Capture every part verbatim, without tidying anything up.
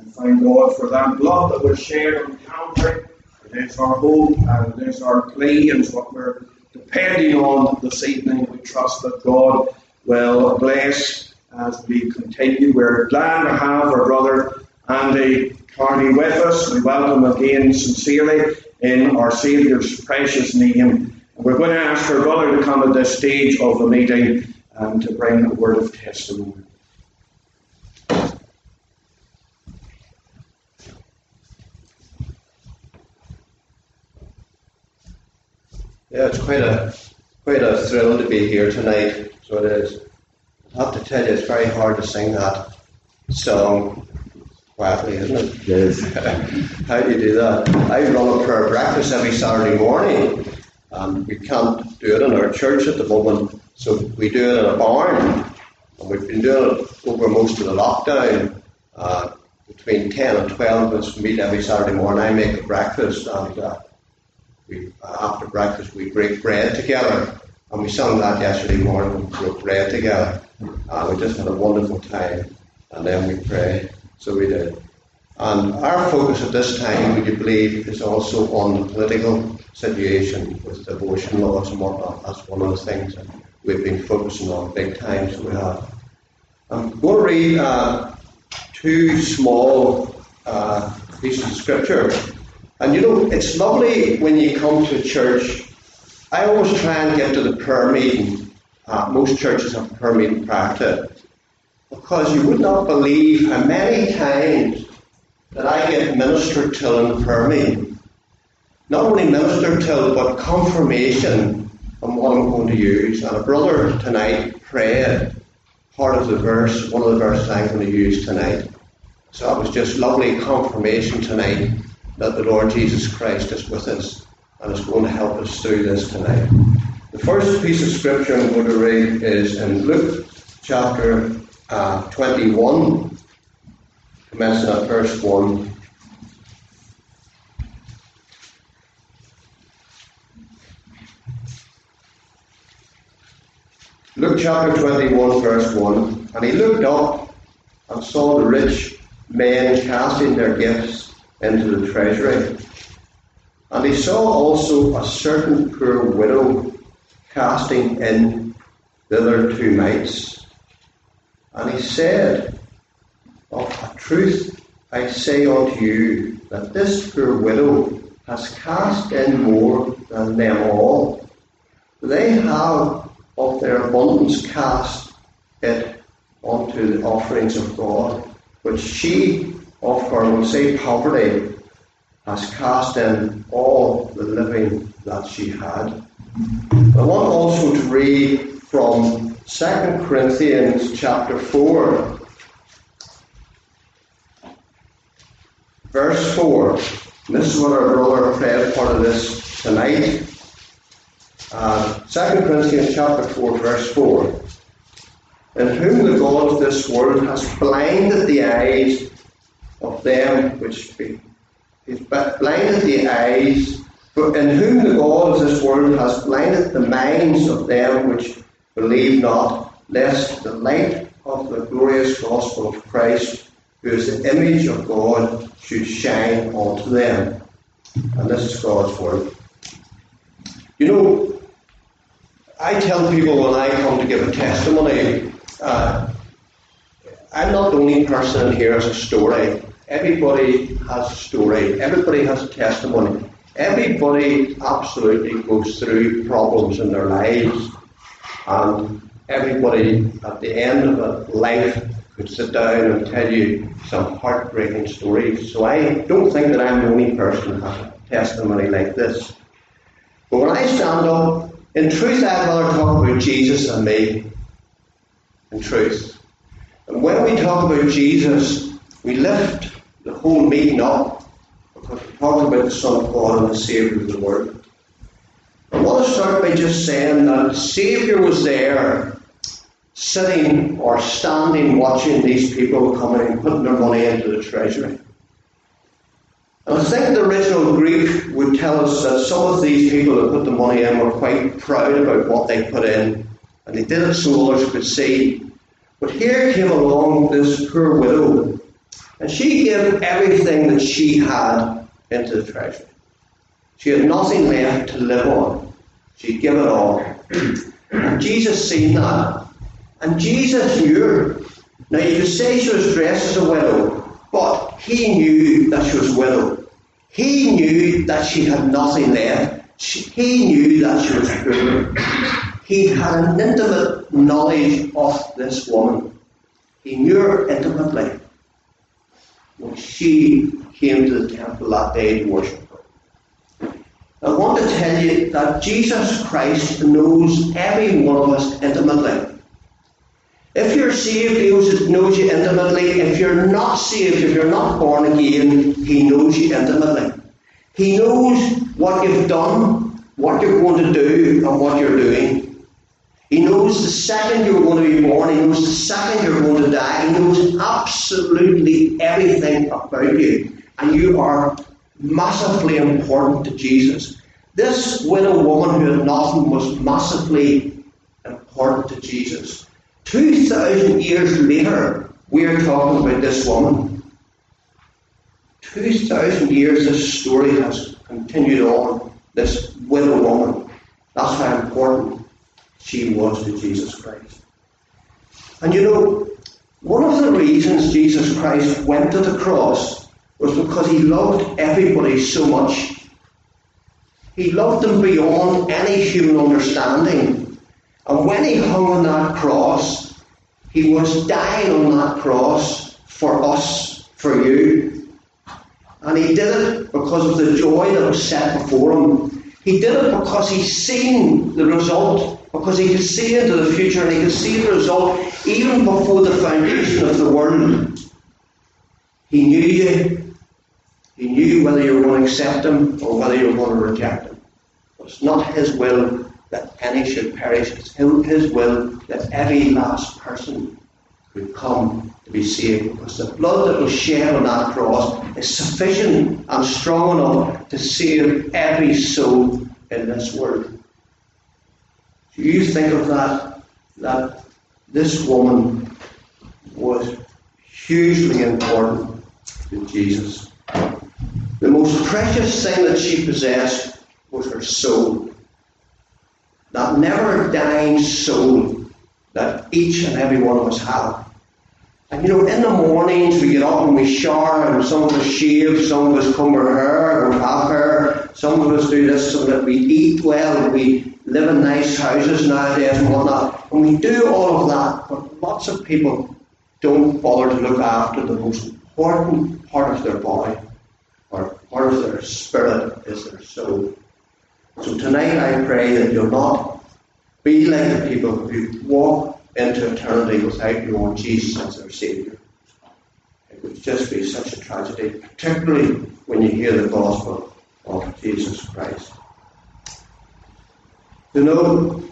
Thank God for that blood that was shed on Calvary. It is our hope and it is our plea, and it's what we're depending on this evening. We trust that God will bless as we continue. We're glad to have our brother Andy Carney with us. We welcome him again sincerely in our Saviour's precious name. We're going to ask our brother to come at this stage of the meeting and to bring a word of testimony. Yeah, it's quite a quite a thrill to be here tonight. So it is. I have to tell you, it's very hard to sing that song quietly, isn't it? It is. How do you do that? I run a prayer breakfast every Saturday morning. Um, we can't do it in our church at the moment, so we do it in a barn. And we've been doing it over most of the lockdown. Uh, between ten and twelve of us meet every Saturday morning. I make a breakfast, and uh, we, uh, after breakfast we break bread together. And we sang that yesterday morning, we broke bread together. Uh, we just had a wonderful time, and then we pray. So we did. And our focus at this time, would you believe, is also on the political situation with abortion laws and whatnot. That's one of the things that we've been focusing on big time, so we have. I'm going to read uh, two small uh, pieces of scripture. And you know, it's lovely when you come to church. I always try and get to the prayer meeting. Uh, most churches have a prayer meeting prior to it. Because you would not believe how many times that I get ministered to in the prayer meeting. Not only ministered to, but confirmation on what I'm going to use. And a brother tonight prayed part of the verse, one of the verses I'm going to use tonight. So that was just lovely confirmation tonight that the Lord Jesus Christ is with us and is going to help us through this tonight. The first piece of scripture I'm going to read is in Luke chapter uh, twenty-one, commencing at verse one. Luke chapter twenty-one, verse one. And he looked up and saw the rich men casting their gifts into the treasury. And he saw also a certain poor widow casting in thither two mites. And he said, Of a truth I say unto you, that this poor widow has cast in more than them all. They have of their abundance cast it unto the offerings of God, which she of her, we'll say, poverty, has cast in all the living that she had. I want also to read from Second Corinthians chapter four, verse four. And this is what our brother prayed part of this tonight. Uh, Second Corinthians chapter four, verse four. In whom the God of this world has blinded the eyes of them which be. He's blinded the eyes, but in whom the God of this world has blinded the minds of them which believe not, lest the light of the glorious gospel of Christ, who is the image of God, should shine unto them. And this is God's word. You know, I tell people when I come to give a testimony, uh, I'm not the only person in here as a story. Everybody has a story. Everybody has a testimony. Everybody absolutely goes through problems in their lives. And everybody at the end of a life could sit down and tell you some heartbreaking stories. So I don't think that I'm the only person who has a testimony like this. But when I stand up, in truth I'd rather talk about Jesus than me. In truth. And when we talk about Jesus, we lift the whole meeting up, because we talk about the Son of God and the Saviour of the world. I want to start by just saying that the Saviour was there, sitting or standing watching these people coming and putting their money into the treasury. And I think the original Greek would tell us that some of these people that put the money in were quite proud about what they put in, and they did it so others could see. But here came along this poor widow, And she gave everything that she had into the treasury. She had nothing left to live on. She gave it all. And Jesus seen that. And Jesus knew her. Now you could say she was dressed as a widow, but he knew that she was a widow. He knew that she had nothing left. She, he knew that she was poor. He had an intimate knowledge of this woman. He knew her intimately. When she came to the temple that day to worship her. I want to tell you that Jesus Christ knows every one of us intimately. If you're saved, He knows you intimately. If you're not saved, if you're not born again, He knows you intimately. He knows what you've done, what you're going to do, and what you're doing. He knows the second you're going to be born. He knows the second you're going to die. He knows absolutely everything about you. And you are massively important to Jesus. This widow woman who had nothing was massively important to Jesus. Two thousand years later, we are talking about this woman. Two thousand years this story has continued on. This widow woman. That's how important she was to Jesus Christ. And you know, one of the reasons Jesus Christ went to the cross was because He loved everybody so much. He loved them beyond any human understanding. And when He hung on that cross, He was dying on that cross for us, for you. And He did it because of the joy that was set before Him. He did it because He seen the result, because He could see into the future, and He could see the result even before the foundation of the world. He knew you. He knew whether you were going to accept Him or whether you were going to reject Him. But it's not His will that any should perish. It's His will that every last person would come to be saved, because the blood that was shed on that cross is sufficient and strong enough to save every soul in this world. Do you think of that, that this woman was hugely important to Jesus? The most precious thing that she possessed was her soul. That never dying soul that each and every one of us have. And you know, in the mornings we get up and we shower, and some of us shave, some of us comb our hair, or have hair, some of us do this so that we eat well, and we live in nice houses nowadays and whatnot. And we do all of that, but lots of people don't bother to look after the most important part of their body, or part of their spirit is their soul. So tonight I pray that you'll not be like the people who walk into eternity without knowing Jesus as their Saviour. It would just be such a tragedy, particularly when you hear the gospel of Jesus Christ. You know,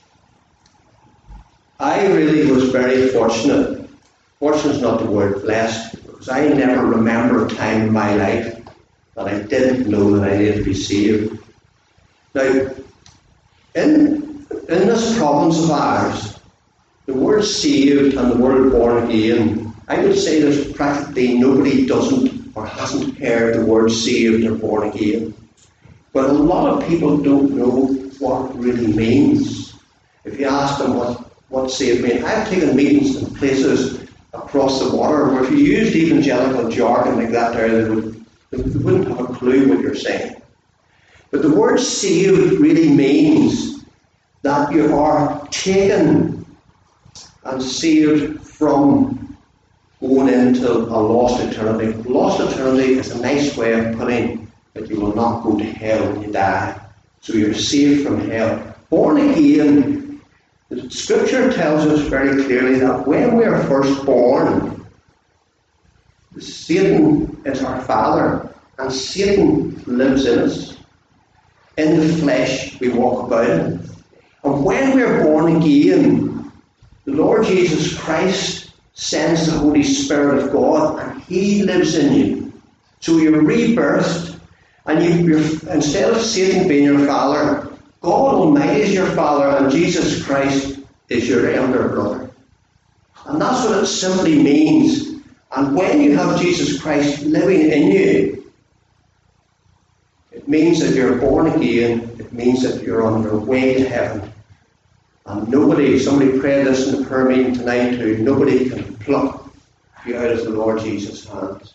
I really was very fortunate. Fortunate is not the word, blessed, because I never remember a time in my life that I didn't know that I needed to be saved. Now, in, in this province of ours, the word saved and the word born again, I would say there's practically nobody doesn't or hasn't heard the word saved or born again. But a lot of people don't know what it really means. If you ask them what, what saved means, I've taken meetings in places across the water where if you used evangelical jargon like that there, they, would, they wouldn't have a clue what you're saying. But the word saved really means that you are taken and saved from going into a lost eternity. Lost eternity is a nice way of putting that you will not go to hell when you die. So you're saved from hell. Born again, the Scripture tells us very clearly that when we are first born, Satan is our father, and Satan lives in us. In the flesh we walk about it. And when we are born again, the Lord Jesus Christ sends the Holy Spirit of God, and He lives in you. So you're rebirthed, and you, you're, instead of Satan being your father, God Almighty is your father, and Jesus Christ is your elder brother. And that's what it simply means, And when you have Jesus Christ living in you, it means that you're born again. It means that you're on your way to heaven. And nobody, somebody prayed this in the prayer meeting tonight too, nobody can pluck you out of the Lord Jesus' hands.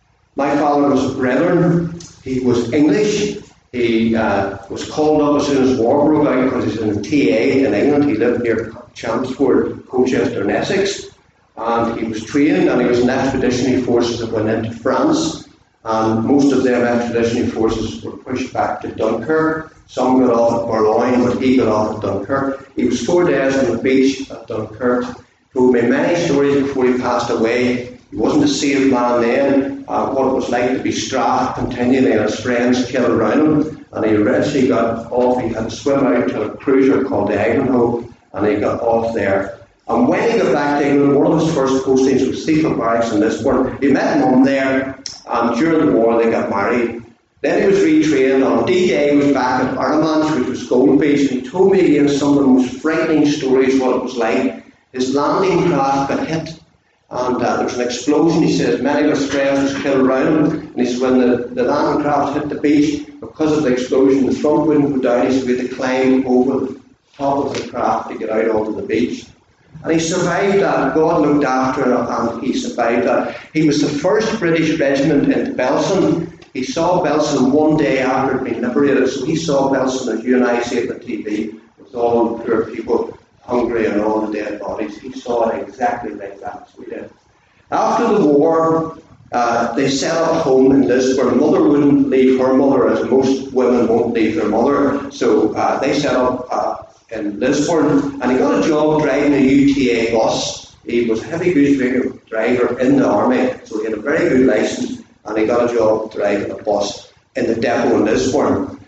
My father was a Brethren. He was English. He uh, was called up as soon as war broke out because he's in the T A in England. He lived near Chelmsford, Colchester and Essex. And he was trained, and he was in expeditionary forces that went into France. And most of them expeditionary forces were pushed back to Dunkirk. Some got off at Boulogne, but he got off at Dunkirk. He was four days on the beach at Dunkirk. Told me many stories before he passed away. He wasn't a saved man then. Uh, what it was like to be strapped continually and his friends killed around him. And he eventually got off. He had to swim out to a cruiser called the Ivanhoe, and he got off there. And when he got back to England, one of his first postings was Steeple Barracks in Lisburn. He met Mum there, and during the war they got married. Then he was retrained. On D-Day he was back at Armagh, which was Gold Beach, and he told me again some of the most frightening stories what it was like. His landing craft got hit, and uh, there was an explosion. He says many of his friends was killed around him, and he said when the, the landing craft hit the beach, because of the explosion, the front wouldn't go down. He said we had to climb over the top of the craft to get out onto the beach. And he survived that. God looked after him, and he survived that. He was the first British regiment into Belsen. He saw Belsen one day after it had been liberated, so he saw Belsen as you and I see it on T V, with all the poor people hungry and all the dead bodies. He saw it exactly like that, so he did. After the war, uh, they set up home in Lisburn. Mother wouldn't leave her mother, as most women won't leave their mother, so uh, they set up uh, in Lisburn, and he got a job driving a U T A bus. He was a heavy goods driver in the army, so he had a very good licence, and he got a job driving a bus in the depot in Lisburn.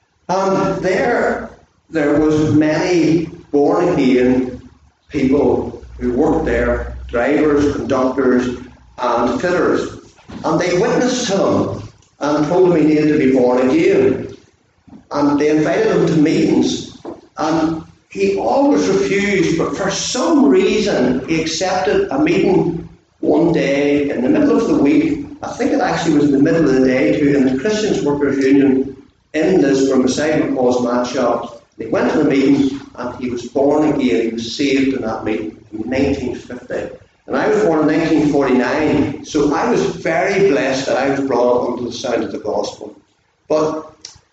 And there, there was many born again people who worked there, drivers, conductors, and fitters, and they witnessed to him and told him he needed to be born again. And they invited him to meetings. And he always refused, but for some reason he accepted a meeting one day in the middle of the week. I think it actually was in the middle of the day too, in the Christians Workers Union in Lisburn beside McCall's Mat Shop. They went to the meeting and he was born again. He was saved in that meeting in nineteen fifty. And I was born in nineteen forty-nine, so I was very blessed that I was brought up under the sound of the gospel. But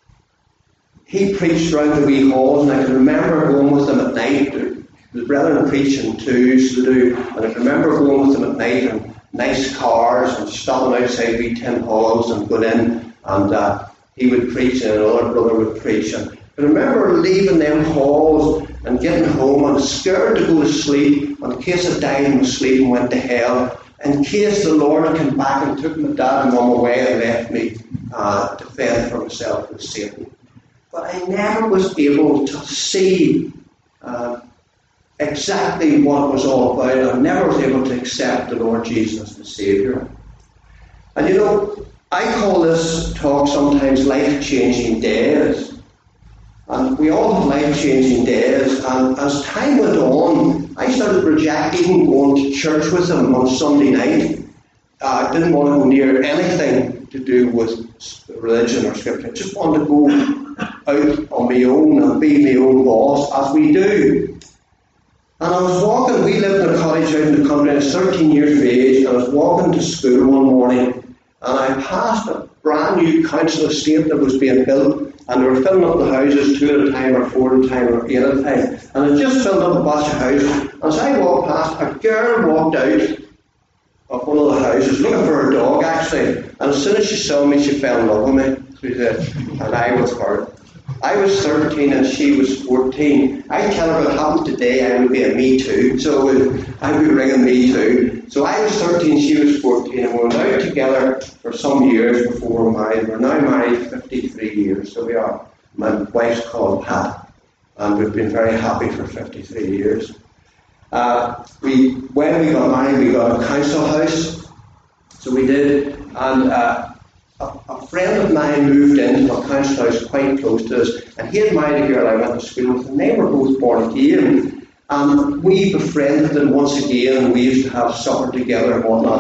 he preached around the wee halls, and I can remember going with him at night. The brethren preaching too, so they do. And I can remember going with him at night in nice cars and stopping outside wee tin halls and going in, and uh, he would preach and another brother would preach. And I remember leaving them halls and getting home and scared to go to sleep in case I died in my sleep and went to hell, in case the Lord came back and took my dad and mum away and left me uh, to fend for myself with Satan. But I never was able to see uh, exactly what it was all about. I never was able to accept the Lord Jesus as the Saviour. And you know, I call this talk sometimes life-changing days. And we all have life-changing days. And as time went on, I started rejecting going to church with him on Sunday night. Uh, I didn't want to go near anything to do with religion or scripture. I just wanted to go out on my own and be my own boss, as we do. And I was walking, we lived in a cottage out in the country, I was thirteen years of age, and I was walking to school one morning, and I passed a brand new council estate that was being built, and they were filling up the houses two at a time, or four at a time, or eight at a time. And I just filled up a bunch of houses, and as I walked past, a girl walked out of one of the houses, looking for her dog actually, and as soon as she saw me, she fell in love with me. She said, and I was her. I was thirteen and she was fourteen. I tell her what happened today, I would be a Me Too, so I would be ringing Me Too. So I was thirteen, she was fourteen, and we were out together for some years before we were married. We're now married fifty-three years, so we are. My wife's called Pat, and we've been very happy for fifty-three years. Uh, we, when we got married, we got a council house, so we did, and uh, a, a friend of mine moved into a council house quite close to us, and he had married a girl I went to school with, and they were both born again, and we befriended them once again, and we used to have supper together and whatnot.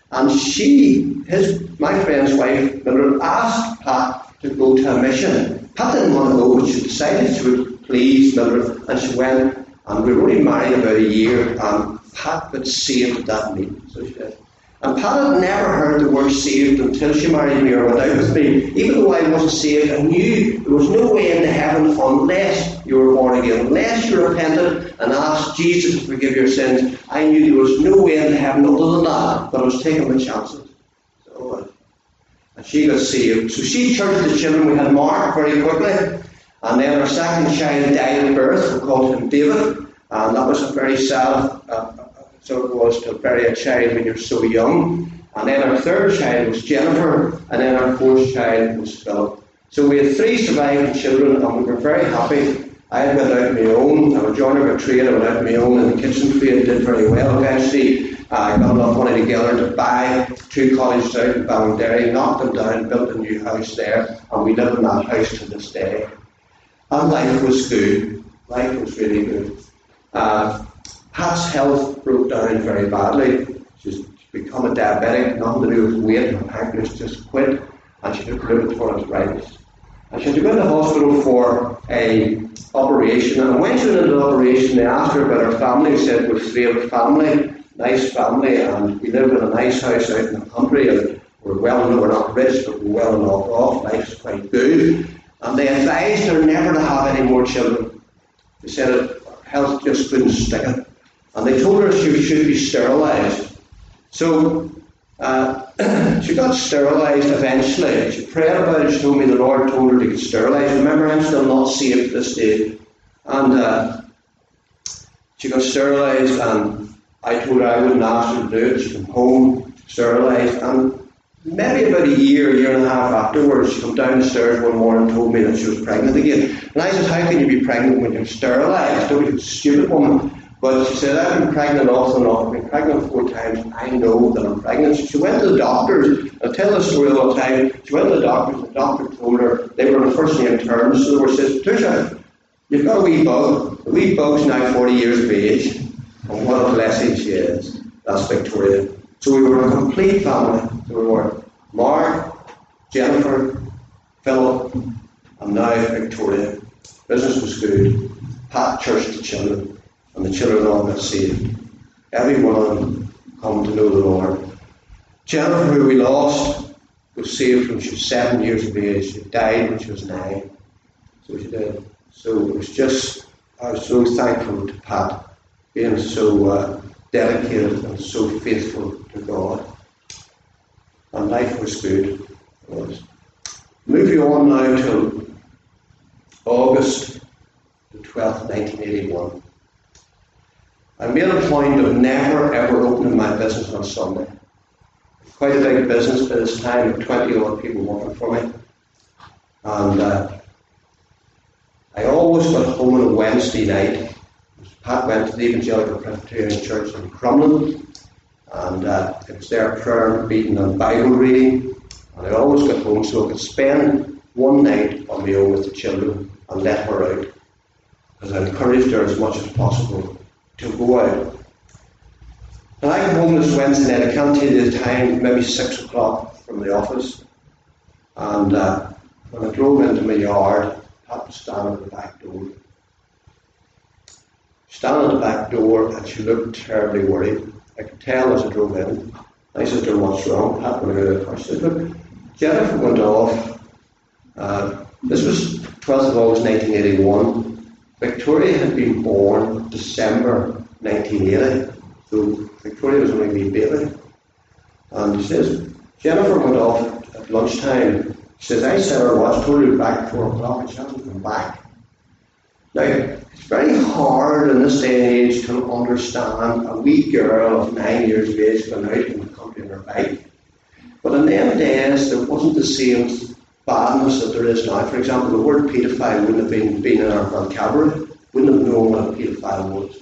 And she, his, my friend's wife, Mildred, asked Pat to go to a mission. Pat didn't want to go, but she decided she would please Mildred, and she went. And we were only married about a year, and Pat got saved at that meeting. So she did. And Pat had never heard the word saved until she married me or went out with me. Even though I wasn't saved, I knew there was no way into heaven unless you were born again. Unless you repented and asked Jesus to forgive your sins, I knew there was no way into heaven other than that. But I was taking my chances. So, uh, and she got saved. So she churched the children. We had Mark very quickly. And then our second child died at birth. We called him David. And that was a very sad uh, so it was to bury a child when you're so young. And then our third child was Jennifer, and then our fourth child was Philip. So we had three surviving children, and we were very happy. I had went out on my own. I was joining a trade. I went out on my own in the kitchen trade, did very well eventually. I got enough money together to buy two cottages out in Ballinderry, knocked them down, built a new house there, and we live in that house to this day. And life was good. Life was really good. Uh, Pat's health broke down very badly. She's become a diabetic, nothing to do with weight. Her pancreas just quit, and she had rheumatoid arthritis. And she had to go to the hospital for a operation. And when she went into the operation, they asked her about her family. They said, we're three of a family, nice family, and we live in a nice house out in the country, and we're well enough, we're not rich, but we're well enough off. Life's quite good. And they advised her never to have any more children. They said her health just couldn't stick it. And they told her she should be sterilised. So uh, she got sterilised eventually. She prayed about it. She told me the Lord told her to get sterilised. Remember, I'm still not saved at this stage. And uh, she got sterilised, and I told her I wouldn't ask her to do it. She came home, sterilised, and maybe about a year, year and a half afterwards, she came down the stairs one morning and told me that she was pregnant again. And I said, how can you be pregnant when you're sterilised? Don't be a stupid woman. But she said, I've been pregnant often enough. I've been pregnant four times. I know that I'm pregnant. So she went to the doctors. I tell this story all the time. She went to the doctors, and the doctor told her they were on the first name terms. So they were said, Patricia, you've got a wee bug. The wee bug's now forty years of age. And what a blessing she is. That's Victoria. So we were a complete family. So we were Mark, Jennifer, Philip, and now Victoria. Business was good. Pat churched the children. And the children all got saved. Every one of them come to know the Lord. Jennifer, who we lost, was saved when she was seven years of age. She died when she was nine. So she did. So it was just, I was so thankful to Pat being so uh, dedicated and so faithful to God. And life was good. It was. Moving on now to August the twelfth, nineteen eighty-one. I made a point of never ever opening my business on Sunday. Quite a big business by this time, with twenty odd people working for me. And uh, I always got home on a Wednesday night. Pat went to the Evangelical Presbyterian Church in Crumlin, and uh, it was their prayer meeting and Bible reading. And I always got home so I could spend one night on my own with the children and let her out. Because I encouraged her as much as possible to go out. And I came home this Wednesday night, I can't tell you the time, maybe six o'clock from the office. And uh, when I drove into my yard, Pat was standing at the back door. Standing at the back door, and she looked terribly worried. I could tell as I drove in. I said to her, what's wrong? Pat went out of the car. She said, look, Jennifer went off. Uh, this was twelfth of August nineteen eighty-one. Victoria had been born December nineteen eighty, so Victoria was only a wee baby. And she says, Jennifer went off at lunchtime. She says, I set her watch, told her to be back at four o'clock, and she hasn't come back. Now, it's very hard in this day and age to understand a wee girl of nine years of age going out in the country on her bike. But in them days, there wasn't the same badness that there is now. For example, the word paedophile wouldn't have been, been in our vocabulary, wouldn't have known what a paedophile was.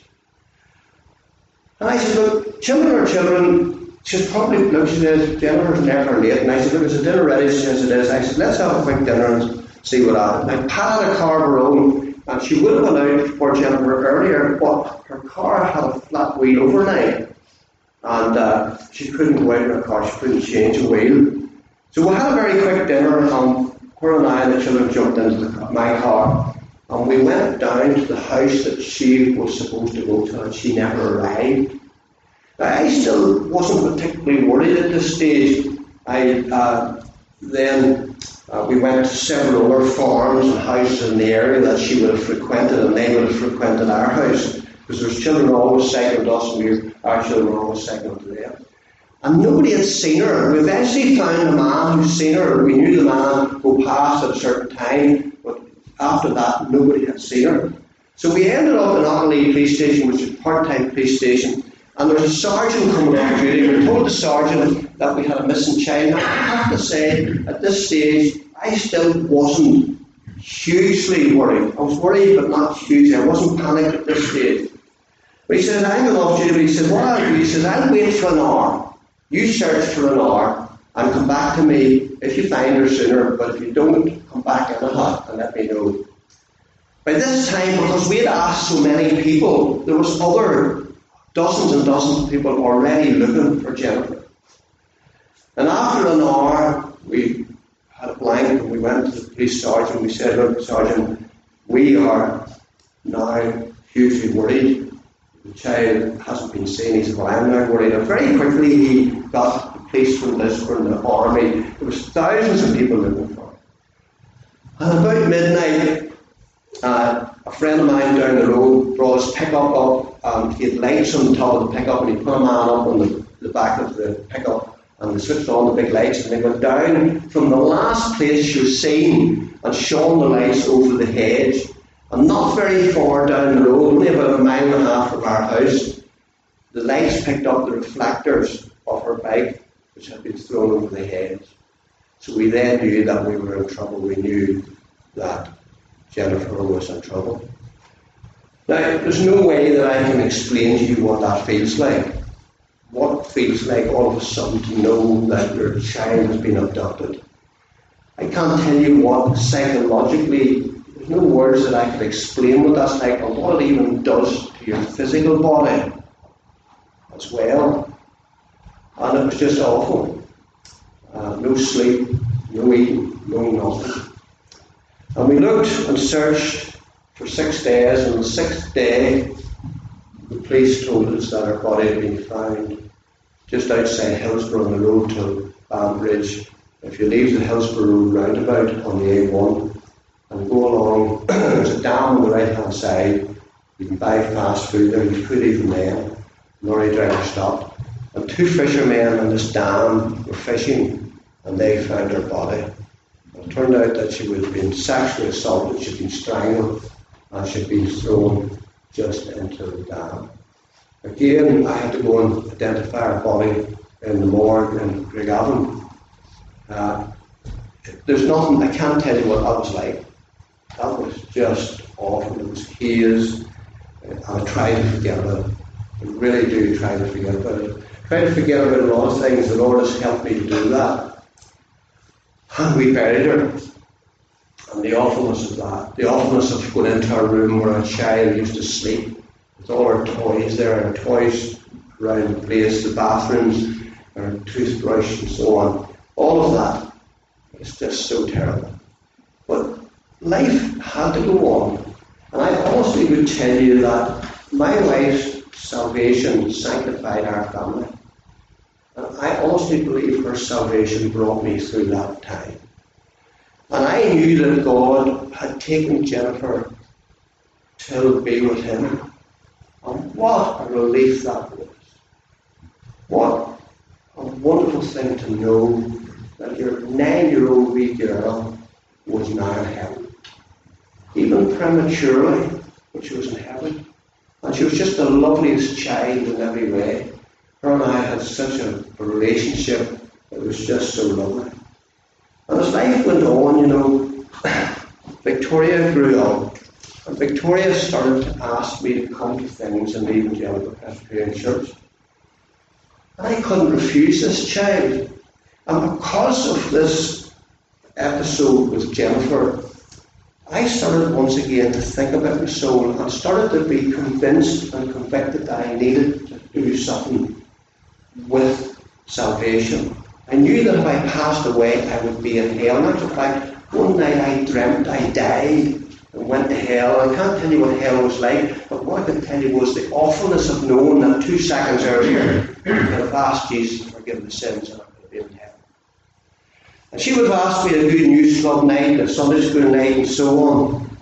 And I said, look, children are children. She's probably, look, she said, Jennifer's never late. And I said, look, is the dinner ready? She says it is. I said, let's have a quick dinner and see what happens. Now, Pat had a car of her own, and she would have gone out for Jennifer earlier, but her car had a flat wheel overnight. and uh, she couldn't go out in her car, she couldn't change a wheel. So we had a very quick dinner, and her and I and the children jumped into the, my car, and we went down to the house that she was supposed to go to, and she never arrived. Now, I still wasn't particularly worried at this stage. I uh, then uh, we went to several other farms and houses in the area that she would have frequented, and they would have frequented our house, because there's children always cycling to us, and we, our children were always cycling to them. And nobody had seen her. We eventually found a man who'd seen her. We knew the man go past at a certain time, but after that, nobody had seen her. So we ended up in Auchinleigh Police Station, which is a part-time police station, and there's a sergeant coming off duty. We were told the sergeant that we had a missing child. Now, I have to say, at this stage, I still wasn't hugely worried. I was worried, but not hugely. I wasn't panicked at this stage. But he says, I'm going off duty. But he says, what I'll do, he says, I'll wait for an hour. You search for an hour and come back to me if you find her sooner. But if you don't, come back in a hut and let me know. By this time, because we had asked so many people, there was other dozens and dozens of people already looking for Jennifer. And after an hour, we had a blank and we went to the police sergeant. We said, look, Sergeant, we are now hugely worried. The child hasn't been seen. He said, well, I'm now worried. And very quickly he got the police from Lisburn, the army. There was thousands of people looking for her. And about midnight, uh, a friend of mine down the road brought his pickup up. Um, he had lights on the top of the pickup, and he put a man up on the, the back of the pickup, and they switched on the big lights, and they went down from the last place she was seen and shone the lights over the hedge. And not very far down the road, only about a mile and a half from our house, the lights picked up the reflectors of her bike, which had been thrown over the hedge. So we then knew that we were in trouble. We knew that Jennifer was in trouble. Now, there's no way that I can explain to you what that feels like. What it feels like all of a sudden to know that your child has been abducted. I can't tell you what psychologically, there's no words that I can explain what that's like, or what it even does to your physical body as well. And it was just awful. Uh, no sleep, no eating, no nothing. And we looked and searched for six days, and on the sixth day, the police told us that her body had been found just outside Hillsborough on the road to Banbridge. If you leave the Hillsborough Road roundabout on the A one and go along, there's a dam on the right-hand side. You can buy fast food there, you could even then. The lorry driver stopped. And two fishermen in this dam were fishing, and they found her body. It turned out that she had been sexually assaulted, she'd been strangled, and she'd been thrown just into the dam. Again, I had to go and identify her body in the morgue in Craigavon. Uh, there's nothing, I can't tell you what that was like. That was just awful. It was haze. I tried to forget about it. I really do try to forget about it. Try to forget about a lot of things. The Lord has helped me to do that. And we buried her. And the awfulness of that, the awfulness of going into our room where a child used to sleep, with all our toys there, our toys around the place, the bathrooms, our toothbrush and so on. All of that is just so terrible. But life had to go on. And I honestly would tell you that my wife's salvation sanctified our family. And I honestly believe her salvation brought me through that time. And I knew that God had taken Jennifer to be with him. And what a relief that was. What a wonderful thing to know that your nine-year-old wee girl was now in heaven. Even prematurely, but she was in heaven. And she was just the loveliest child in every way. Her and I had such a, a relationship that was just so lovely. And as life went on, you know, Victoria grew up. And Victoria started to ask me to come to things in the Evangelical Presbyterian Church. And I couldn't refuse this child. And because of this episode with Jennifer, I started once again to think about my soul and started to be convinced and convicted that I needed to do something with salvation. I knew that if I passed away, I would be in hell. In actual fact, one night I dreamt I died and went to hell. I can't tell you what hell was like, but what I can tell you was the awfulness of knowing that two seconds earlier I could have asked Jesus to forgive the sins and I could have been in hell. And she would have asked me a good news club night, a Sunday school night, and so on.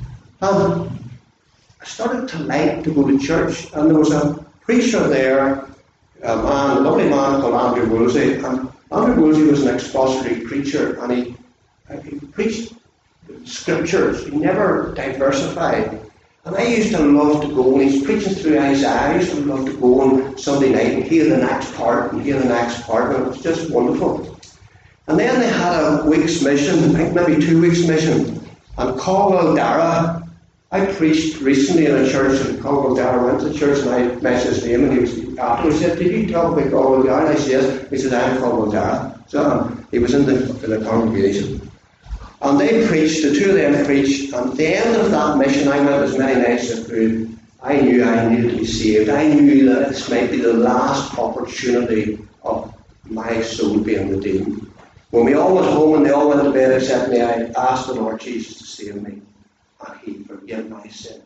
And I started to like to go to church, and there was a preacher there, a man, a lovely man called Andrew Woolsey. And Andrew Woolsey was an expository preacher, and he, he preached scriptures. He never diversified. And I used to love to go, when he's preaching through Isaiah, I used to love to go on Sunday night and hear the next part and hear the next part, and it was just wonderful. And then they had a week's mission, I think maybe two weeks' mission, and Caldwell Dara, I preached recently in a church, and Caldwell Dara went to the church, and I mentioned his name, and he was afterwards, he said, "Did you talk about Caldwell Dara?" And I said, "Yes." He said, "I'm Caldwell Dara." So um, he was in the, in the congregation. And they preached, the two of them preached, and at the end of that mission, I went as many nights as I could. I knew I needed to be saved. I knew that this might be the last opportunity of my soul being redeemed. When we all went home and they all went to bed except me, I asked the Lord Jesus to save me, and He forgave my sins.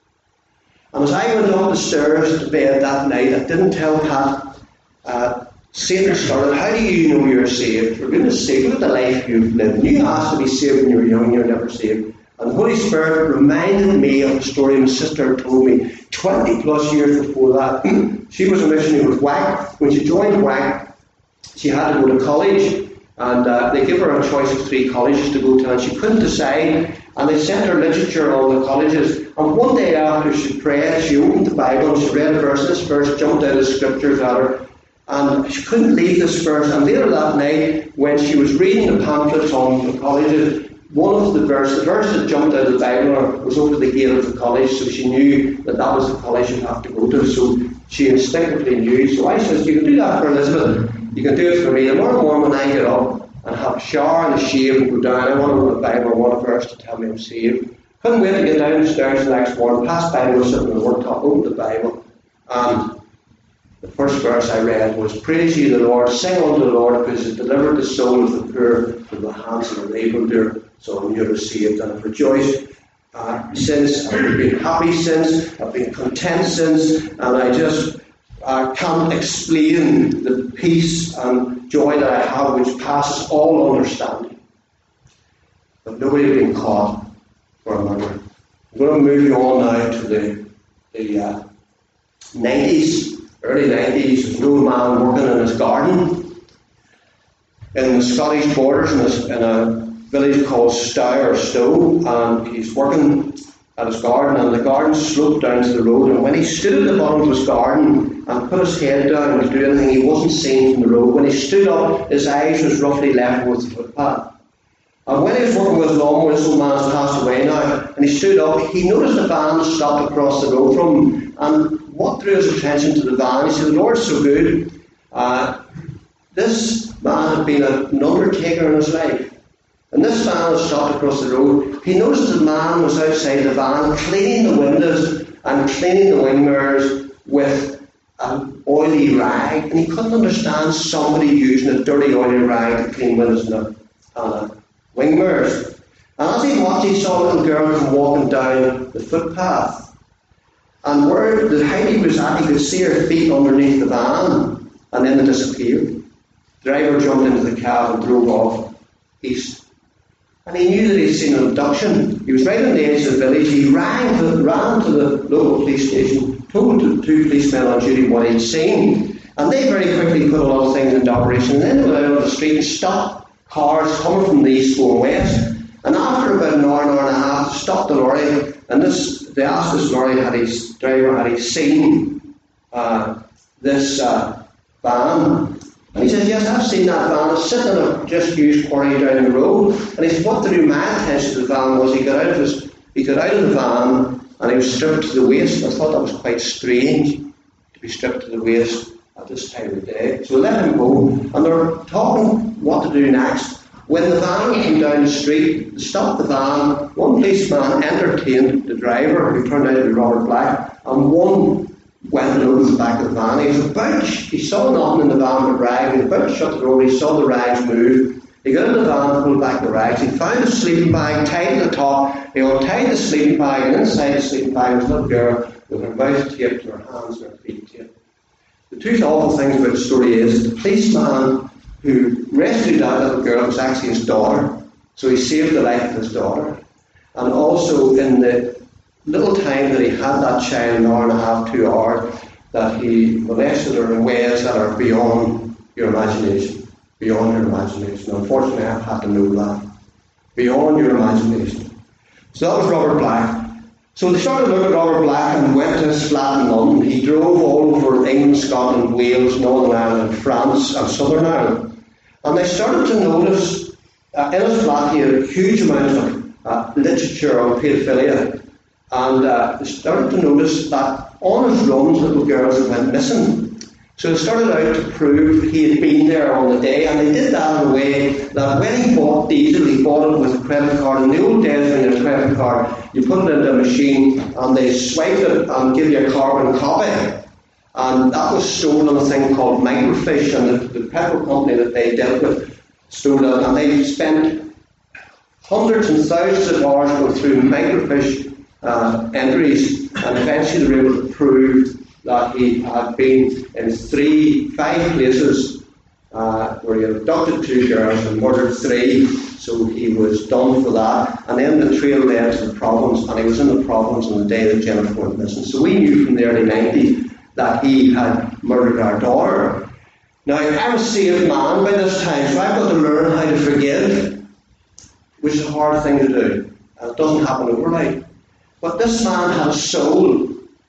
And as I went up the stairs to bed that night, I didn't tell Pat, uh, Satan started, "How do you know you're saved? For goodness sake, look at the life you've lived. You asked to be saved when you were young, you're never saved." And the Holy Spirit reminded me of the story my sister told me twenty plus years before that. She was a missionary with W A C. When she joined W A C, she had to go to college. And uh, they gave her a choice of three colleges to go to, and she couldn't decide. And they sent her literature on the colleges. And one day after she prayed, she opened the Bible and she read a verse. This verse jumped out of the scriptures at her. And she couldn't leave this verse. And later that night, when she was reading the pamphlets on the colleges, one of the verses, the verse that jumped out of the Bible was over the gate of the college. So she knew that that was the college you'd have to go to. So she instinctively knew. So I said, "You can do that for Elizabeth. You can do it for me. Tomorrow morning when I get up and have a shower and a shave and go down, I want to open the Bible, I want a verse to tell me I'm saved." Couldn't wait to get downstairs the next morning, past Bible, sitting on the worktop, opened the Bible, and the first verse I read was, "Praise ye the Lord, sing unto the Lord, because He delivered the soul of the poor from the hands of the evildoer, so I'm newly saved, and I've rejoiced uh, since, I've been happy since, I've been content since, and I just I can't explain the peace and joy that I have, which passes all understanding." But nobody had been caught for a murder. I'm going to move you on now to the, the uh, nineties, early nineties. There's an old man working in his garden in the Scottish borders in a, in a village called Stow or Stow, and he's working at his garden, and the garden sloped down to the road, and when he stood at the bottom of his garden and put his head down and was doing anything, he wasn't seen from the road. When he stood up, his eyes was roughly level with the footpath. And when he was working with lawnmower, this old man has passed away now, and he stood up, he noticed a van stopped across the road from him, and what drew his attention to the van? He said, "The Lord's so good." Uh, this man had been an undertaker in his life. And this van had stopped across the road. He noticed the man was outside the van cleaning the windows and cleaning the wing mirrors with an oily rag. And he couldn't understand somebody using a dirty oily rag to clean windows and, a, and a wing mirrors. And as he watched, he saw a little girl come walking down the footpath. And where the height he was at, he could see her feet underneath the van. And then they disappeared. The driver jumped into the cab and drove off east. And he knew that he'd seen an abduction. He was right on the edge of the village. He ran to, ran to the local police station, told the two policemen on duty what he'd seen. And they very quickly put a lot of things into operation. And then they went out on the street and stopped cars coming from the east going west. And after about an hour, an hour and a half, they stopped the lorry. And this, they asked this lorry, had his driver, had he seen uh, this uh, van? And he said, "Yes, I've seen that van. It's sitting in a just-used quarry down the road." And he said, what drew my attention to the van was he got out of his, he got out of the van and he was stripped to the waist. I thought that was quite strange, to be stripped to the waist at this time of day. So we let him go, and they were talking what to do next. When the van came down the street, they stopped the van. One policeman entertained the driver, who turned out to be Robert Black, and one went and opened the back of the van. He was about, he saw nothing in the van but rags. He was about to shut the door, he saw the rags move. He got in the van, pulled back the rags. He found a sleeping bag tied to the top. He untied the sleeping bag, and inside the sleeping bag was a little girl with her mouth taped, her hands and her feet taped. The two awful things about the story is the policeman who rescued that little girl was actually his daughter. So he saved the life of his daughter. And also in the little time that he had that child, an hour and a half, two hours, that he molested her in ways that are beyond your imagination. Beyond your imagination. Unfortunately, I've had to know that. Beyond your imagination. So that was Robert Black. So they started to look at Robert Black and went to his flat in London. He drove all over England, Scotland, Wales, Northern Ireland, France and Southern Ireland. And they started to notice uh, in his flat he had a huge amount of uh, literature on paedophilia. And uh, they started to notice that on his runs little girls had went missing. So they started out to prove he had been there on the day, and they did that in a way that when he bought diesel, he bought it with a credit card. In the old days when you had a credit card, you put it into a machine and they swiped it and give you a carbon copy. And that was stolen on a thing called Microfiche, and the, the petrol company that they dealt with stole it, and they spent hundreds and thousands of hours going through Microfiche uh, entries, and eventually they were able to prove that he had been in three, five places uh, where he had abducted two girls and murdered three, so he was done for that. And then the trail led to the Province, and he was in the Province on the day that Jennifer went missing. So we knew from the early nineties that he had murdered our daughter. Now, I'm a saved man by this time, so I've got to learn how to forgive, which is a hard thing to do, and it doesn't happen overnight. But this man had a soul.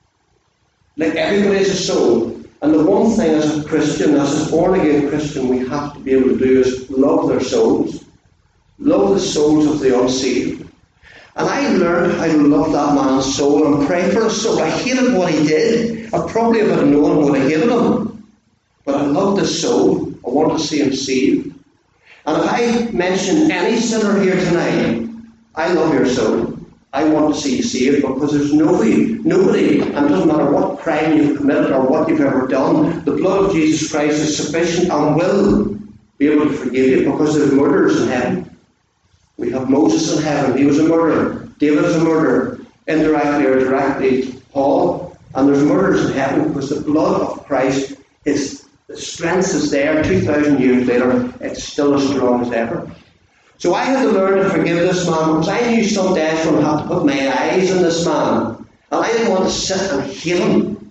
Like everybody has a soul. And the one thing as a Christian, as a born-again Christian, we have to be able to do is love their souls. Love the souls of the unsaved. And I learned how to love that man's soul and pray for his soul. I hated what he did. I probably, if I'd known, would have hated him. But I loved his soul. I wanted to see him saved. And if I mention any sinner here tonight, I love your soul. I want to see you saved, because there's nobody, nobody, and it doesn't matter what crime you've committed or what you've ever done, the blood of Jesus Christ is sufficient and will be able to forgive you, because there's murderers in heaven. We have Moses in heaven, he was a murderer. David is a murderer, indirectly or directly, Paul. And there's murderers in heaven because the blood of Christ, is, the strength is there. two thousand years later, it's still as strong as ever. So I had to learn to forgive this man, because I knew some days when I had to put my eyes on this man. And I didn't want to sit and hate him.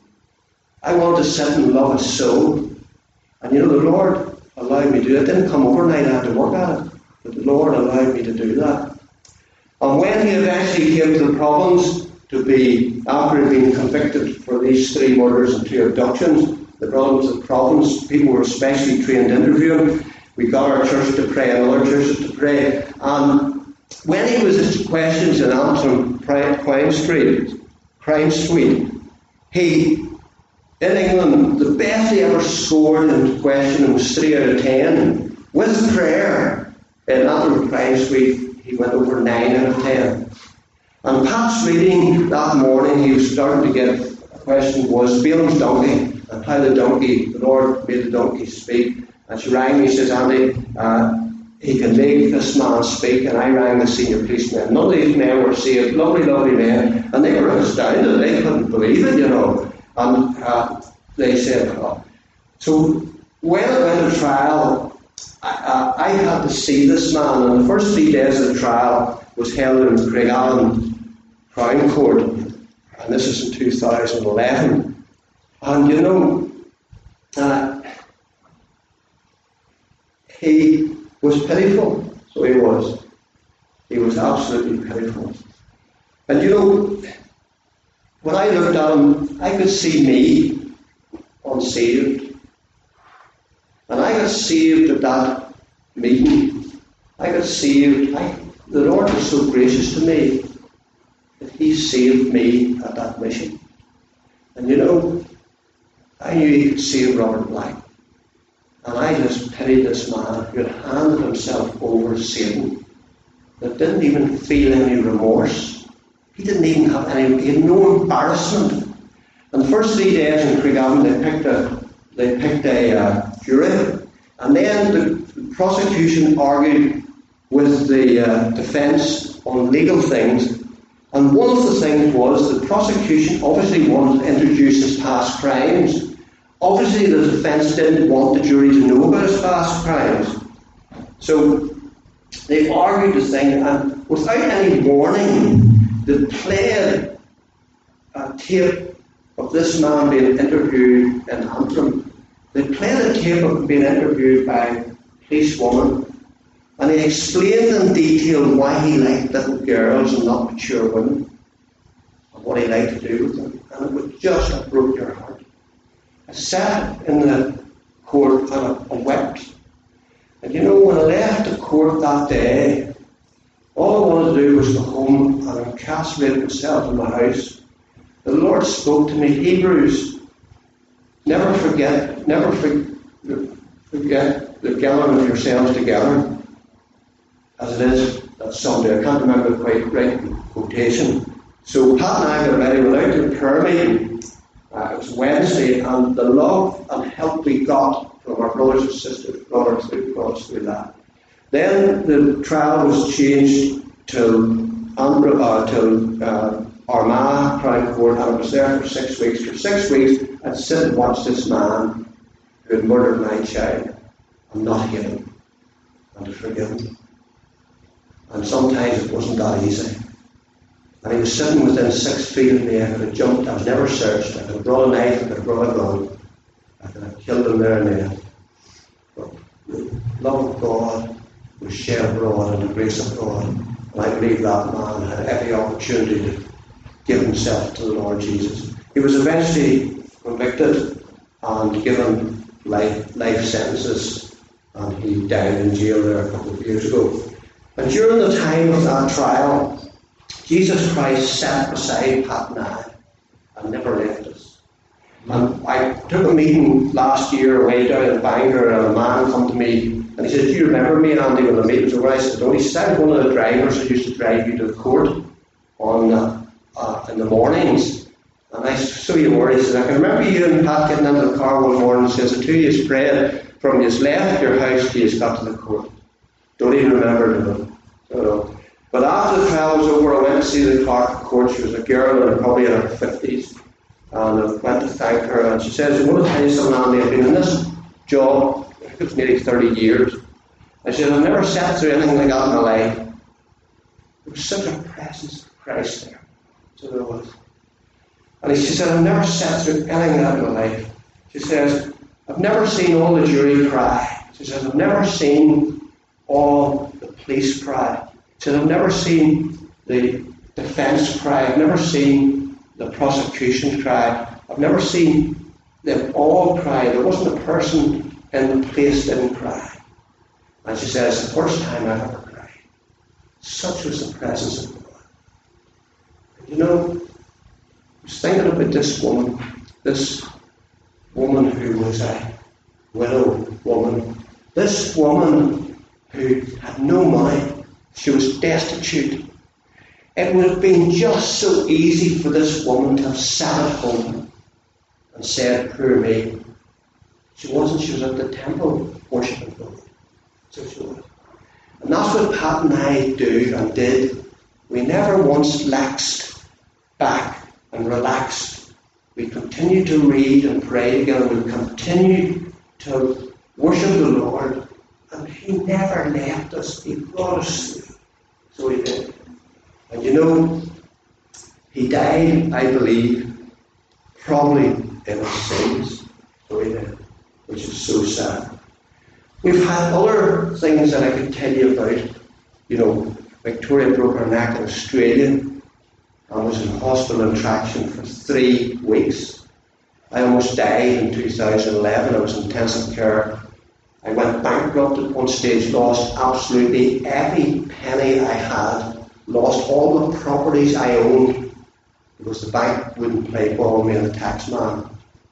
I wanted to sit and love his soul. And you know, the Lord allowed me to do it. It didn't come overnight, I had to work at it. But the Lord allowed me to do that. And when he eventually came to the Province to be, after he'd been convicted for these three murders and two abductions, they brought him to the Province. People were specially trained to interview him. We got our church to pray and other churches to pray. And when he was asked questions in Antrim Crime Street, Crime Suite, he, in England, the best he ever scored in questioning was three out of ten. With prayer, in Antrim Crime Suite, he went over nine out of ten. And Pat's reading that morning, he was starting to get, a question was Balaam's donkey, and how the donkey, the Lord made the donkey speak. And she rang me, she says, Andy, uh, he can make this man speak. And I rang the senior policemen. None of these men were saved, lovely, lovely men. And they were astounded, they couldn't believe it, you know. And uh, they said, oh. So when it went to trial, I, uh, I had to see this man. And the first three days of the trial was held in Craigavon Crown Court. And this is in two thousand eleven. And you know, uh, he was pitiful, so he was. He was absolutely pitiful. And you know, when I looked at him, I could see me unsaved. And I got saved at that meeting. I got saved. I, the Lord was so gracious to me that he saved me at that mission. And you know, I knew he could save Robert Black. And I just pitied this man who had handed himself over to Satan, that didn't even feel any remorse. He didn't even have any, he had no embarrassment. And the first three days in Craigavon, they picked a, they picked a uh, jury. And then the, the prosecution argued with the uh, defence on legal things. And one of the things was the prosecution obviously wanted to introduce his past crimes. Obviously the defence didn't want the jury to know about his past crimes. So they argued the thing, and without any warning, they played a tape of this man being interviewed in Antrim. They played a tape of him being interviewed by a policewoman, and he explained in detail why he liked little girls and not mature women, and what he liked to do with them. And it would just have broke your heart. I sat in the court and I, I wept. And you know, when I left the court that day, all I wanted to do was go home and encapsulate myself in my house. The Lord spoke to me, Hebrews, never forget, never for, forget the gathering of yourselves together, as it is that Sunday. I can't remember the quite right quotation. So Pat and I got ready, we went out to the prayer meeting. Uh, it was Wednesday, and the love and help we got from our brothers and sisters brought us through, brought us through that. Then the trial was changed to Andra, uh, to uh, Armagh Crown Court, and I was there for six weeks. For six weeks, I'd sit and watch this man who had murdered my child and not hate him and to forgive him. And sometimes it wasn't that easy. And he was sitting within six feet of me. I could have jumped. I was never searched. I could have brought a knife. I could have brought a gun. I could have killed him there and then. But the love of God was shed abroad and the grace of God. And I believe that man had every opportunity to give himself to the Lord Jesus. He was eventually convicted and given life, life sentences. And he died in jail there a couple of years ago. And during the time of that trial, Jesus Christ sat beside Pat and I and never left us. And I took a meeting last year away down in Bangor, and a man come to me and he said, "Do you remember me, Andy, when the meeting was over?" I said, "No." He said, "I was one of the drivers who used to drive you to the court on uh, uh, in the mornings." And I said, "So you were?" He said, "I can remember you and Pat getting into the car one morning and says, the two of you prayed from you left your house till you got to the court." Don't even remember it. So, but after the trial was over, I went to see the clerk of court. She was a girl and probably in her fifties. And I went to thank her, and she says, "I want to tell you something, Andy. I've been in this job, I think it's nearly thirty years. I said, I've never sat through anything like that in my life. There was such a presence of Christ there." So there was. And she said, "I've never sat through anything like that in my life." She says, "I've never seen all the jury cry." She says, "I've never seen all the police cry." She said, "I've never seen the defence cry. I've never seen the prosecution cry. I've never seen them all cry. There wasn't a person in the place that didn't cry." And she says, "The first time I ever cried." Such was the presence of God. And you know, I was thinking about this woman, this woman who was a widow woman, this woman who had no money. She was destitute. It would have been just so easy for this woman to have sat at home and said, "Poor me." She wasn't. She was at the temple worshipping God. So she was. And that's what Pat and I do and did. We never once laxed back and relaxed. We continued to read and pray together. We continued to worship the Lord. And He never left us. He brought us through. So He did. And you know, He died, I believe, probably in His sins. So He did. Which is so sad. We've had other things that I could tell you about. You know, Victoria broke her neck in Australia and was in hospital in traction for three weeks. I almost died in two thousand eleven. I was in intensive care. I went bankrupt at one stage, lost absolutely every penny I had, lost all the properties I owned because the bank wouldn't play ball with me and the tax man.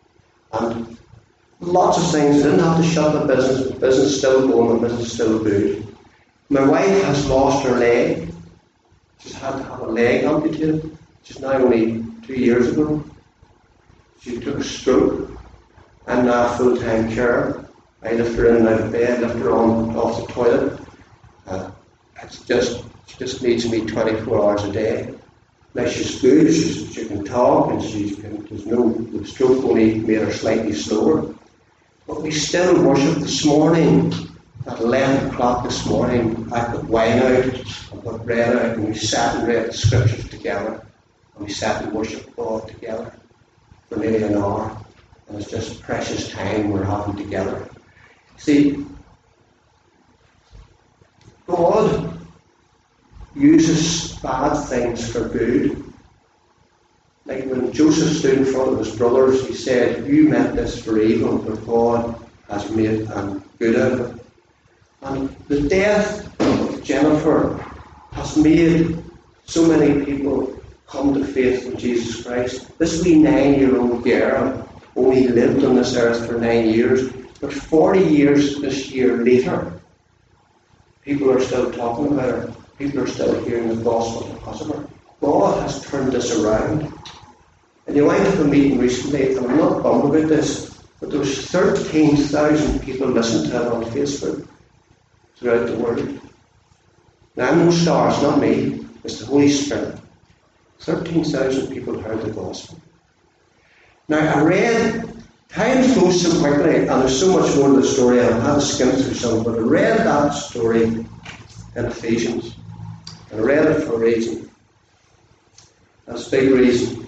And lots of things. I didn't have to shut the business. The business is still going, the business is still good. My wife has lost her leg. She's had to have a leg amputated. She's now only two years ago. She took a stroke. I'm now full-time care. I lift her in and out of bed, lift her on off the toilet. Uh, it's just, she just needs me twenty-four hours a day. Now she's good, she's, she can talk, and she can, there's no, the stroke only made her slightly slower. But we still worship this morning. At eleven o'clock this morning, I put wine out and put bread out, and we sat and read the scriptures together. And we sat and worshipped God together for nearly an hour. And it's just precious time we're having together. See, God uses bad things for good. Like when Joseph stood in front of his brothers, he said, you meant this for evil, but God has made um, good out of it. And the death of Jennifer has made so many people come to faith in Jesus Christ. This wee nine-year-old girl only lived on this earth for nine years, but forty years this year later, people are still talking about her. People are still hearing the gospel because of her. God has turned this around. And you went to a meeting recently, and I'm not bummed about this, but there was thirteen thousand people listening to it on Facebook throughout the world. Now, I'm no star, it's not me, it's the Holy Spirit. thirteen thousand people heard the gospel. Now, I read, time goes so quickly, and there's so much more to the story, and I've had to skim through some, but I read that story in Ephesians. And I read it for a reason. That's a big reason.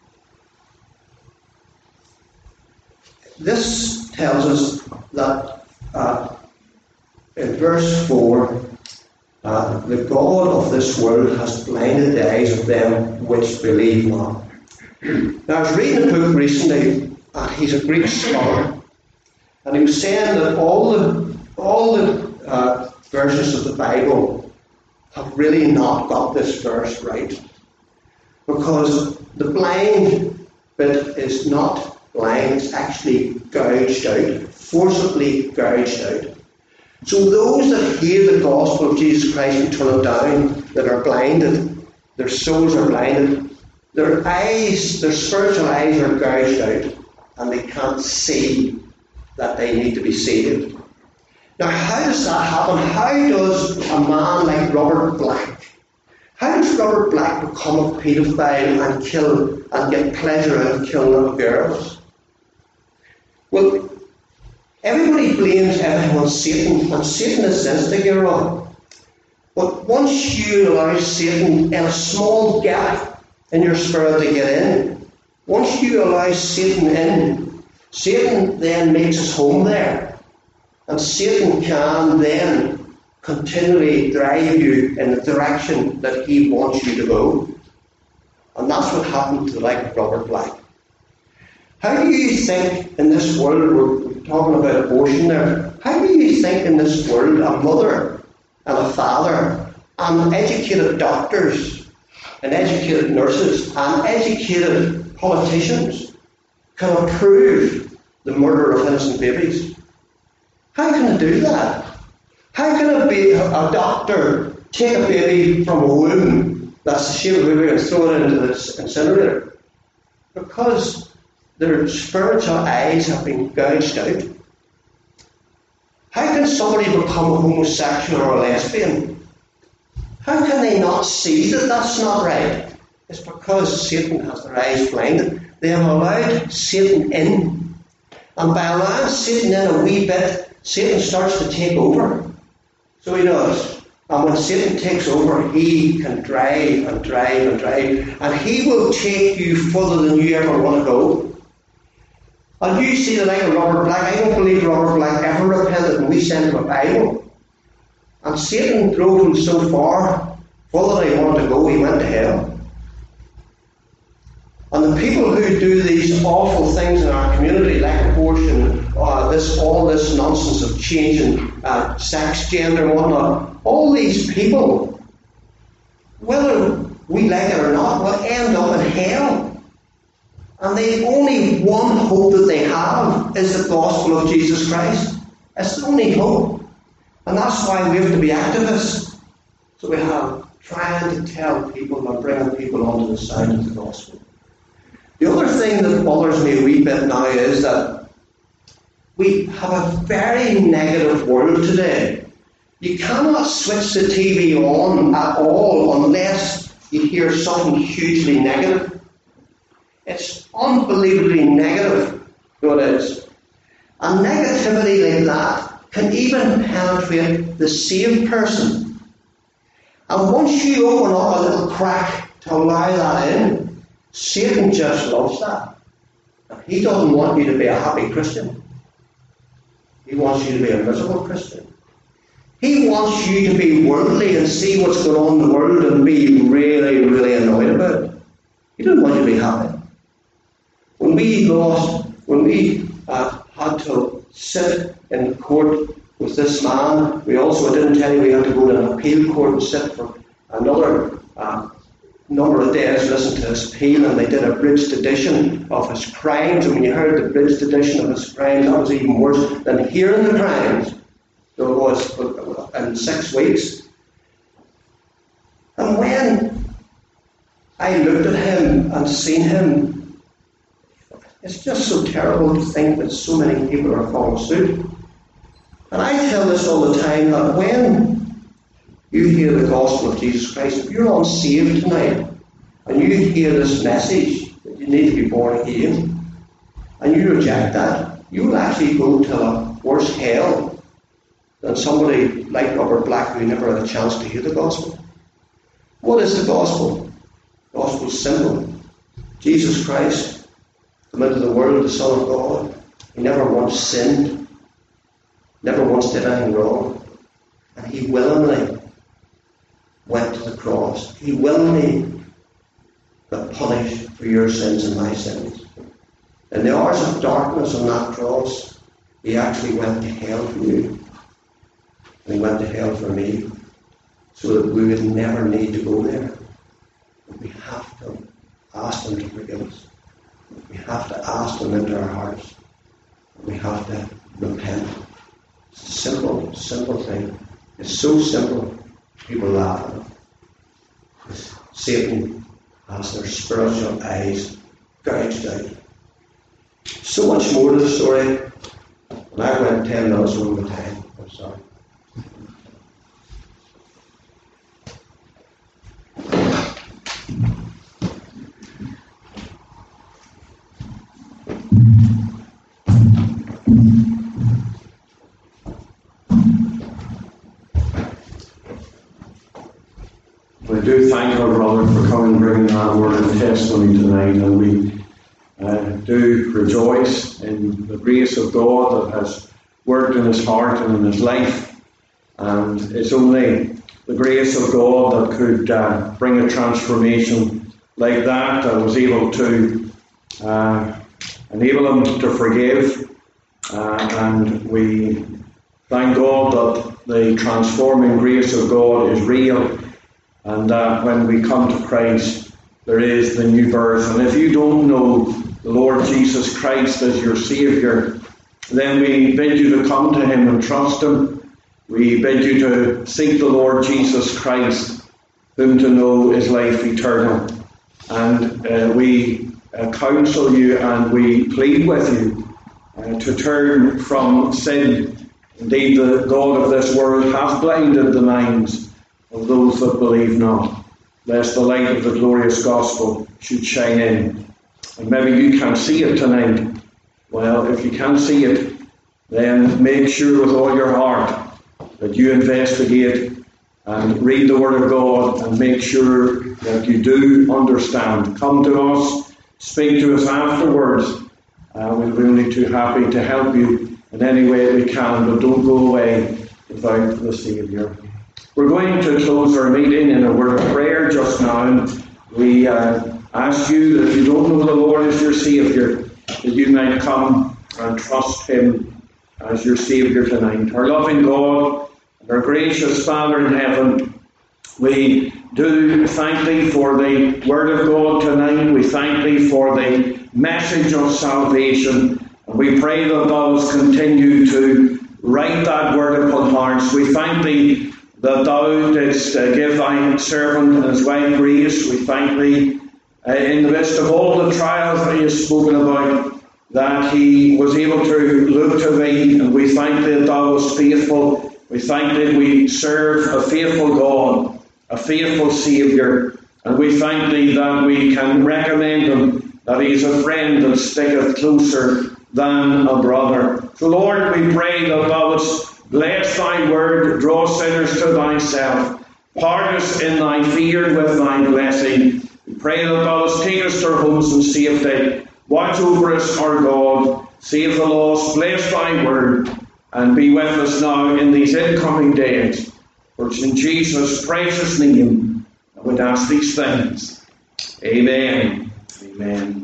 This tells us that uh, in verse four, uh, the God of this world has blinded the eyes of them which believe not. Now, I was reading a book recently, and he's a Greek scholar, and he was saying that all the all the uh, verses of the Bible have really not got this verse right, because the blind bit is not blind, it's actually gouged out, forcibly gouged out. So those that hear the gospel of Jesus Christ and turn it down, that are blinded, their souls are blinded, their eyes, their spiritual eyes are gouged out, and they can't see that they need to be saved. Now, how does that happen? How does a man like Robert Black, how does Robert Black become a paedophile and kill and get pleasure out of killing little girls? Well, everybody blames everything on Satan, and Satan is instigator. But once you allow Satan in a small gap in your spirit to get in, once you allow Satan in, Satan then makes his home there. And Satan can then continually drive you in the direction that he wants you to go. And that's what happened to the like of Robert Black. How do you think in this world, we're talking about abortion there, how do you think in this world a mother and a father and educated doctors and educated nurses and educated politicians can approve the murder of innocent babies? How can they do that? How can a, be, a doctor take a baby from a womb that's the shape of a baby and throw it into the incinerator? Because their spiritual eyes have been gouged out. How can somebody become a homosexual or a lesbian? How can they not see that that's not right? It's because Satan has their eyes blinded. They have allowed Satan in. And by allowing Satan in a wee bit, Satan starts to take over. So he does. And when Satan takes over, he can drive and drive and drive. And he will take you further than you ever want to go. And you see the like of Robert Black. I don't believe Robert Black ever repented, and we sent him a Bible. And Satan drove him so far, further than he wanted to go, he went to hell. And the people who do these awful things in our community, like abortion, uh, this, all this nonsense of changing uh, sex, gender, and whatnot, all these people, whether we like it or not, will end up in hell. And the only one hope that they have is the gospel of Jesus Christ. It's the only hope. And that's why we have to be activists. So we have trying to tell people and bringing people onto the side of the gospel. The other thing that bothers me a wee bit now is that we have a very negative world today. You cannot switch the T V on at all unless you hear something hugely negative. It's unbelievably negative, what it is. And negativity like that can even penetrate the saved person. And once you open up a little crack to allow that in, Satan just loves that. He doesn't want you to be a happy Christian. He wants you to be a miserable Christian. He wants you to be worldly and see what's going on in the world and be really, really annoyed about it. He doesn't want you to be happy. When we lost, when we uh, had to sit in court with this man, we also, I didn't tell you, we had to go to an appeal court and sit for another uh, number of days, listen to his appeal, and they did a abridged edition of his crimes. And when you heard the abridged edition of his crimes, that was even worse than hearing the crimes. There was in six weeks. And when I looked at him and seen him, it's just so terrible to think that so many people are following suit. And I tell this all the time, that when you hear the gospel of Jesus Christ, if you're unsaved tonight, and you hear this message that you need to be born again, and you reject that, you will actually go to a worse hell than somebody like Robert Black who never had a chance to hear the gospel. What is the gospel? The gospel is simple. Jesus Christ came into the world, the Son of God. He never once sinned, never once did anything wrong, and he willingly went to the cross. He willingly got punished for your sins and my sins. In the hours of darkness on that cross, he actually went to hell for you. And he went to hell for me, so that we would never need to go there. But we have to ask him to forgive us. We have to ask him into our hearts. We have to repent. It's a simple, simple thing. It's so simple, people laugh at it. Satan has their spiritual eyes gouged out. So much more to the story. And I went ten minutes over the time. I'm sorry. We do thank our brother for coming and bringing that word of testimony tonight, and we uh, do rejoice in the grace of God that has worked in his heart and in his life. And it's only the grace of God that could uh, bring a transformation like that, that was able to uh, enable him to forgive. Uh, and we thank God that the transforming grace of God is real, and that when we come to Christ, there is the new birth. And if you don't know the Lord Jesus Christ as your Saviour, then we bid you to come to him and trust him. We bid you to seek the Lord Jesus Christ, whom to know is life eternal. And uh, we uh, counsel you and we plead with you uh, to turn from sin. Indeed, the God of this world hath blinded the minds of those that believe not, lest the light of the glorious gospel should shine in. And maybe you can't see it tonight. Well, if you can't see it, then make sure with all your heart that you investigate and read the Word of God and make sure that you do understand. Come to us, speak to us afterwards. Uh, we'll be only too happy to help you in any way we can, but don't go away without the Saviour. We're going to close our meeting in a word of prayer just now, and we uh, ask you that if you don't know the Lord as your Saviour, that you might come and trust him as your Saviour tonight. Our loving God, and our gracious Father in heaven, we do thank thee for the Word of God tonight. We thank thee for the message of salvation. And we pray that thou wilt continue to write that word upon hearts. We thank thee that thou didst uh, give thy servant and his wife grace. We thank thee uh, in the midst of all the trials that he has spoken about, that he was able to look to thee, and we thank thee that thou wast faithful. We thank thee that we serve a faithful God, a faithful Saviour, and we thank thee that we can recommend him, that he is a friend that sticketh closer than a brother. So Lord, we pray that thou wouldst bless thy word, draw sinners to thyself, part us in thy fear with thy blessing. We pray that thou wouldst take us to our homes in safety. Watch over us, our God. Save the lost. Bless thy word. And be with us now in these incoming days. For it's in Jesus' precious name I would ask these things. Amen. Amen.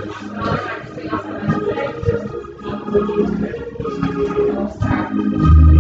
Thank you.